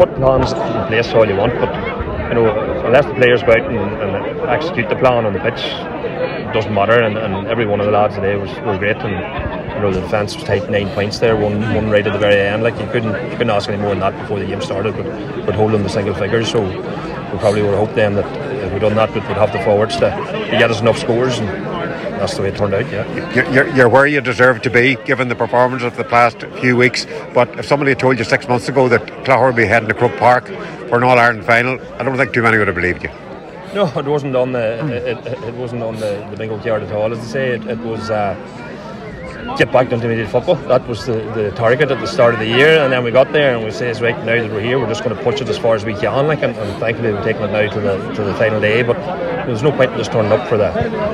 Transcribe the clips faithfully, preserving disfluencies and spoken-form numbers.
put plans in place all you want, but you know, unless the players go out and, and execute the plan on the pitch, it doesn't matter. And, and every one of the lads today was were great, and you know, the defence was tight, nine points there, one one right at the very end. Like you couldn't you couldn't ask any more than that before the game started, but but hold them to single figures. So we probably would have hoped then that if we'd done that, we'd have the forwards to, to get us enough scores, and that's the way it turned out. Yeah, you're, you're where you deserve to be given the performance of the past few weeks. But if somebody had told you six months ago that Clogher would be heading to Croke Park for an All-Ireland final, I don't think too many would have believed you. No, it wasn't on the it, it, it wasn't on the, the bingo card at all. As I say, it, it was uh, get back to intermediate football. That was the, the target at the start of the year, and then we got there and we say, right, now that we're here, we're just going to push it as far as we can. Like, and, and thankfully we're taking it now to the to the final day. But there's no point in just turning up for the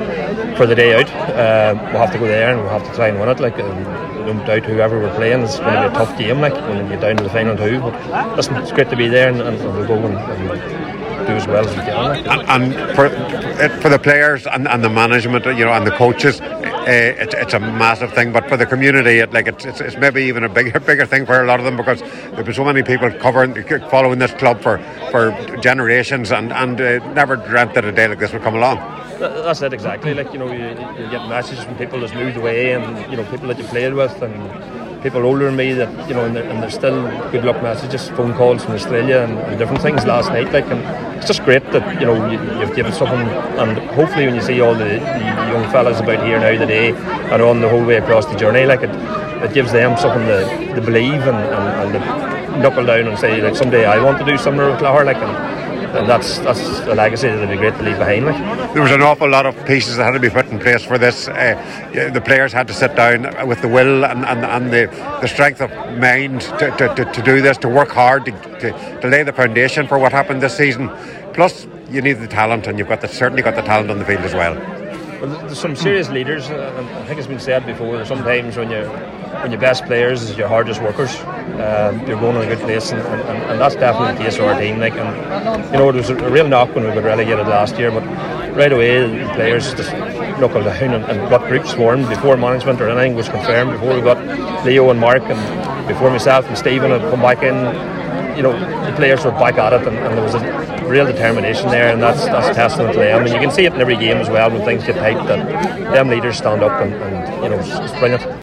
for the day out. Uh, we'll have to go there and we'll have to try and win it. Like, um, no doubt whoever we're playing is going to be a tough game. Like when we get down to the final two. But listen, it's great to be there, and, and we'll go and, and do as well as we can. And, and for for the players and, and the management, you know, and the coaches, uh, it's it's a massive thing. But for the community, it, like it's, it's it's maybe even a bigger bigger thing for a lot of them, because there've been so many people covering, following this club for for generations, and and uh, never dreamt that a day like this would come along. That's it, exactly. Like, you know, you, you get messages from people that's moved away, and you know, people that you played with, and people older than me that, you know, and they're, and they're still good luck messages, phone calls from Australia and, and different things last night. Like, and it's just great that, you know, you, you've given something, and hopefully when you see all the, the young fellas about here now today and on the whole way across the journey, like it, it gives them something to, to believe and, and, and to knuckle down and say, like, someday I want to do similar with Clogher, like, and, and that's that's a legacy that'd be great to leave behind. Like, there was an awful lot of pieces that had to be put in place for this. Uh, the players had to sit down with the will and, and, and the, the strength of mind to, to, to, to do this, to work hard, to, to, to lay the foundation for what happened this season. Plus, you need the talent, and you've got the, certainly got the talent on the field as well. Well, there's some serious leaders, and I think it's been said before, there's sometimes when you when your best players is your hardest workers, um, you're going in a good place, and, and, and that's definitely the case for our team. Like, and you know, there was a, a real knock when we got relegated last year, but right away the players just knuckled down and, and got groups formed before management or anything was confirmed, before we got Leo and Mark, and before myself and Stephen had come back in. You know, the players were back at it, and, and there was a real determination there, and that's that's testament to them. And you can see it in every game as well when things get tight, that them leaders stand up, and, and you know, it's brilliant.